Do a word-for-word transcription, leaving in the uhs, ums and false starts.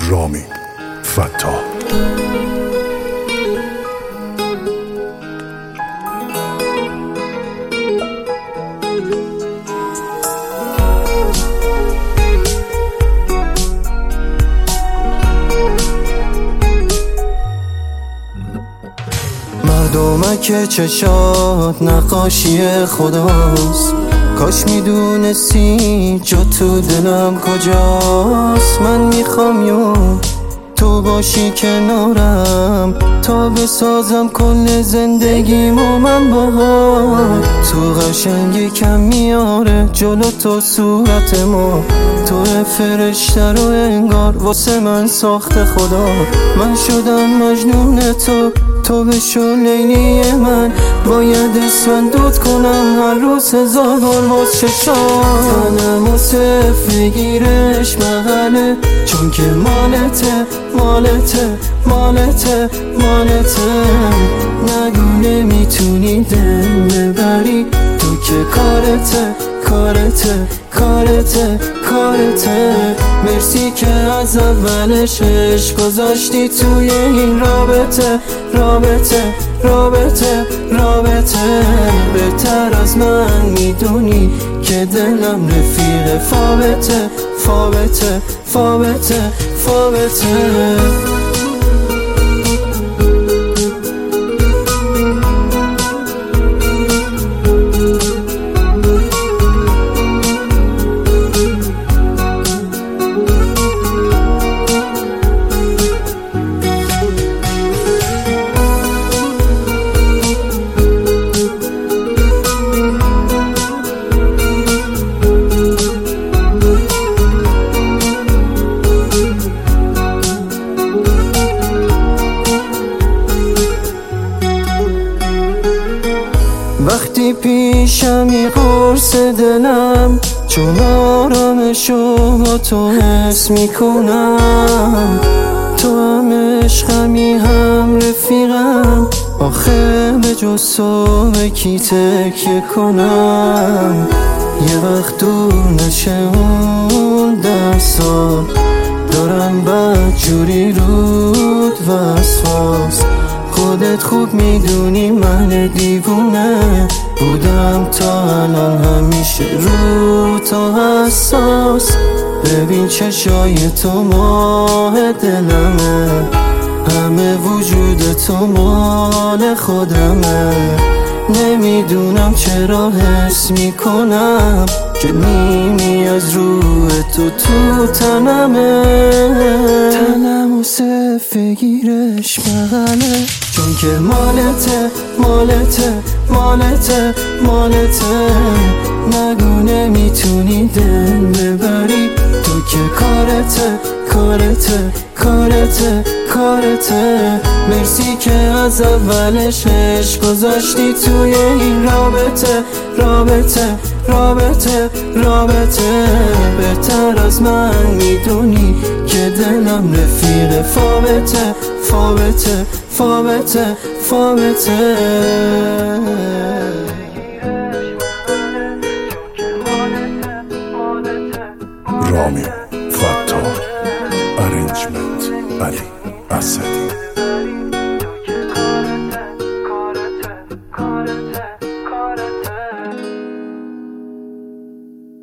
رامین فتاح. مردمک چشات نقاشی خداست، کاش میدونستی جا تو دلم کجاست. من میخوام یون تو باشی کنارم تا بسازم کل زندگیمو من باهات. تو قشنگی کم میاره جلو تو صورتمو، تو فرشته رو انگار واسه من ساخته خدا. من شدم مجنون تو، تو بشو لیلی من. باید اسفندود کنم هر روز هزار بار واس چشام. تنمو صرف بگیرش محله، چون که مالته مالته مالته مالته. نگو نمیتونی دل ببری، تو که کارته کارته کارته کارته. مرسی که از اولش عشق گذاشتی توی این رابطه رابطه رابطه رابطه. بهتر از من میدونی که دلم رفیق فابته فابته فابته فابته. وقتی پیشمی قرص دلم، چون آرامشو با تو حس میکنم. تو هم عشقمی هم رفیقم، آخه به جز تو به کی تکیه کنم. یه وقت دور نشه اون ده سال، دارم بد جوری رود وسواس. خودت خوب میدونی من دیوونه بودم تا الان، همیشه رو تا حساس. ببین چشای تو ماه دلمه، همه وجود تو مال خودمه. نمیدونم چرا حس میکنم که نیمی از روح تو تو تنمه. تنمو صرف بگیرش بغله، چون که مالته مالته مالته مالته. نگو نمیتونی دل ببری، تو که کارته کارته کارته کارته. مرسی که از اولش عشق گذاشتی توی این رابطه رابطه رابطه رابطه. بهتر از من میدونی که دلم رفیق فابته فابته فابته فابته. رامین فتاح. ارنجمنت علی اسد.